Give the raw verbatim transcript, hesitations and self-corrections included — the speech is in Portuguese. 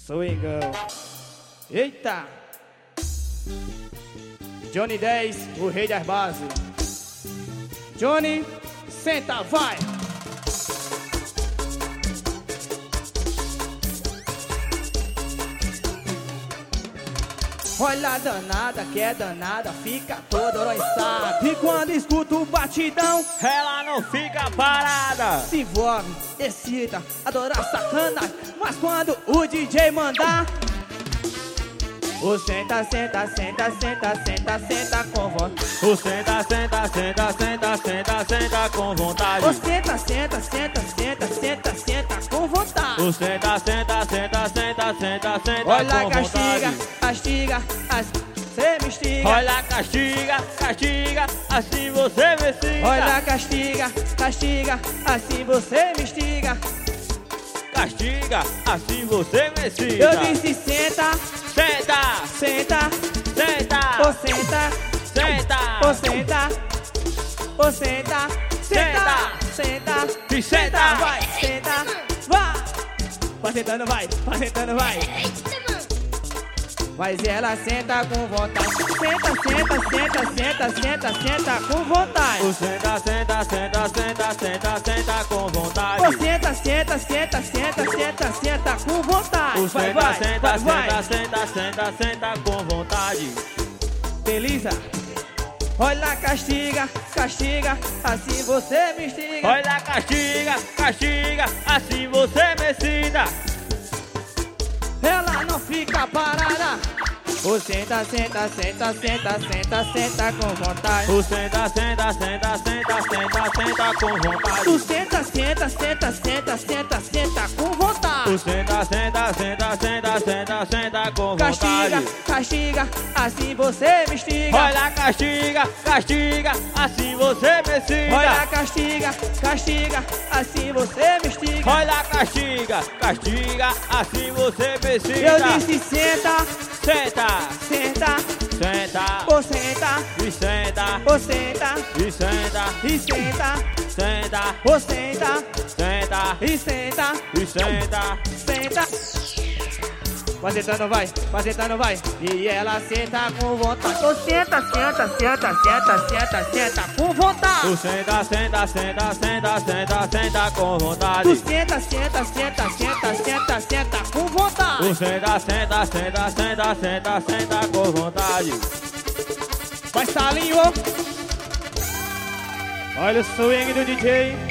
Swingão. Eita! Johnny dez, o rei das bases. Johnny, senta, vai! Olha a danada, que é danada, fica toda oriçada. E quando escuta o batidão, ela não fica parada. se envolve, excita, adora sacanagem. Mas quando o D J mandar, o senta, senta, senta, senta, senta, senta com vontade. O senta, senta, senta, senta, senta, senta com vontade. O senta, senta, senta, senta, senta, senta com vontade. O senta, senta, senta, senta, senta, senta Olha, com castiga, vontade. castiga, assim você me instiga. Olha, castiga, castiga, assim você me siga. Olha, castiga, castiga, assim você me instiga. Castiga, assim você me siga. Eu disse senta, Senta, senta, senta, ô senta, senta, ô senta, ô senta, senta, senta, e senta. vai, senta, vai. Vai sentando, vai, vai sentando, vai. Mas ela senta com vontade. Senta, senta, senta, senta, senta, senta com vontade. O senta, senta, senta, senta, senta, senta com vontade. Ô senta, senta, senta, senta, senta, senta com vontade. O Vai, senta, vai, senta, vai, senta, vai. senta, senta, senta com vontade. Beleza? Olha, castiga, castiga, assim você me instiga. Olha, castiga, castiga, assim você me cita. Ela não fica parada. O senta, senta, senta, senta, senta, senta com vontade. O senta, senta, senta, senta, senta, senta com Tu vontade. senta, senta, senta, senta, senta, senta com vontade. O senta, senta, senta, senta, senta, senta com Castiga, vontade. castiga, assim você me instiga. Olha, castiga, castiga, assim você me cita. Olha, castiga, castiga, assim você me instiga. Olha, castiga, castiga, assim você me cita. Eu disse senta, Senta, senta, senta, ô senta, e senta, ô senta, e senta, e senta, senta, ô senta, senta, e senta, e senta. senta. Vai sentando, vai, vai sentando, vai. E ela senta com vontade. Ô senta, senta, senta, senta, senta, senta com vontade. O senta, senta, senta, senta, senta, senta com Tu vontade. senta, senta, senta, senta, senta, senta com vontade. O senta, senta, senta, senta, senta, senta com vontade. Vai, Salinho. Olha o swing do D J.